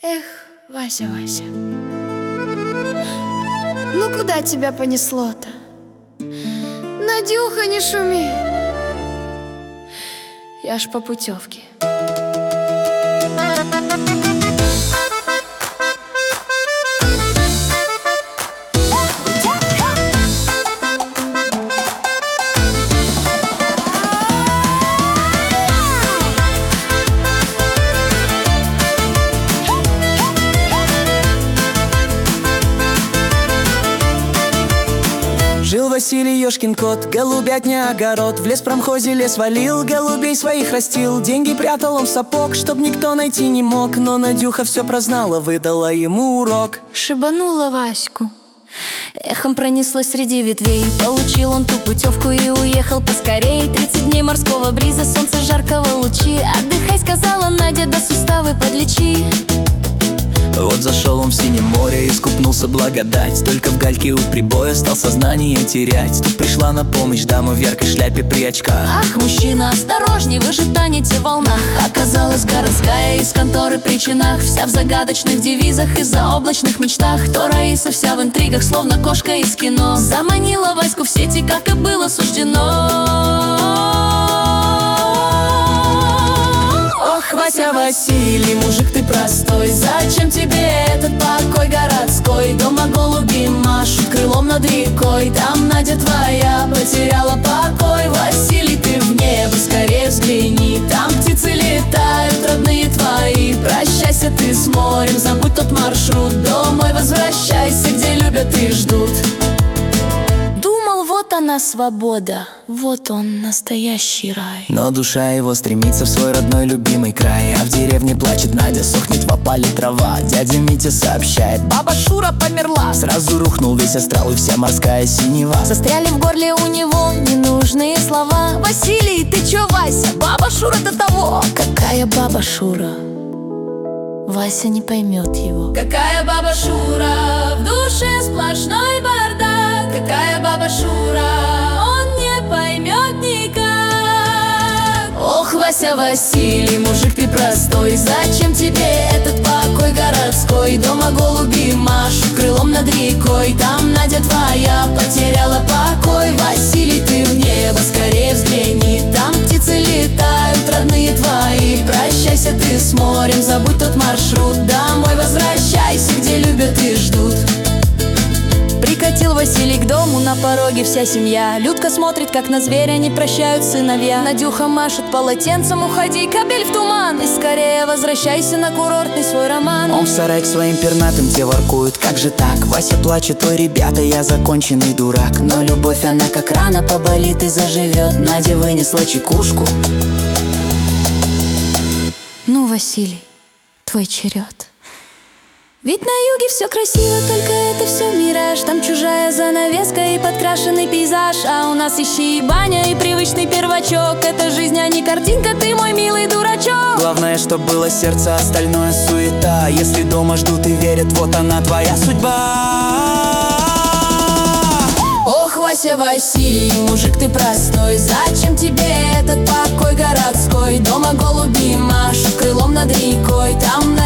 Эх, Вася, Вася, ну куда тебя понесло-то? Надюха, не шуми, я ж по путевке. Жил Василий ёшкин кот, голубятня огород. В леспромхозе лес валил, голубей своих растил. Деньги прятал он в сапог, чтоб никто найти не мог. Но Надюха все прознала, выдала ему урок. Шибанула Ваську, эхом пронеслось среди ветвей. Получил он ту путевку и уехал поскорей. 30 дней морского бриза, солнца жаркого лучи. Отдыхай, сказала Надя, да суставы подлечи. Вот зашел он в синее море, искупнулся благодать. Только в гальке у прибоя стал сознание терять. Тут пришла на помощь дама в яркой шляпе при очках. Ах, мужчина, осторожней, вы же тонете в волнах. Оказалась городская из конторы при чинах, вся в загадочных девизах и заоблачных мечтах. То Раиса вся в интригах, словно кошка из кино, заманила Ваську в сети, как и было суждено. Ох, Вася, Василий, мужик ты простой, зачем тебе этот покой городской? Дома голуби машут крылом над рекой, там Надя твоя потеряла покой. Василий, ты в небо скорее взгляни, там птицы летают, родные твои. Прощайся ты с морем, забудь тот маршрут, домой возвращайся, где любят и ждут. Вот она свобода, вот он настоящий рай. Но душа его стремится в свой родной любимый край. А в деревне плачет Надя, сохнет в опале трава. Дядя Митя сообщает, баба Шура померла. Сразу рухнул весь астрал и вся морская синева. Застряли в горле у него ненужные слова. Василий, ты чё, Вася? Баба Шура до того. Какая баба Шура? Вася не поймет его. Какая баба Шура? В душе сплошной бардак. Какая баба Шура? Он не поймет никак. Ох, Вася, Василий, мужик ты простой, зачем тебе этот покой городской? Дома голуби машут крылом над рекой, там Надя твоя потеряла покой. Василий, ты в небо скорее взгляни, там птицы летают, родные твои. Прощайся ты с морем, забудь тот маршрут, домой возвращайся, где любят и ждут. Прикатил Василий к дому, на пороге вся семья. Людка смотрит, как на зверя не прощают сыновья. Надюха машет полотенцем, уходи, кабель в туман, и скорее возвращайся на курортный свой роман. Он в сарай к своим пернатым те воркует, как же так? Вася плачет, ой, ребята, я законченный дурак. Но любовь, она как рана поболит и заживет. Надя вынесла чекушку. Ну, Василий, твой черед. Ведь на юге все красиво, только это все мираж. Там чужая занавеска и подкрашенный пейзаж. А у нас ищи и баня, и привычный первачок. Это жизнь, а не картинка, ты мой милый дурачок. Главное, чтоб было сердце, остальное суета. Если дома ждут и верят, вот она твоя судьба. Ох, Вася, Василий, мужик ты простой, зачем тебе этот покой городской? Дома голуби машут крылом над рекой, там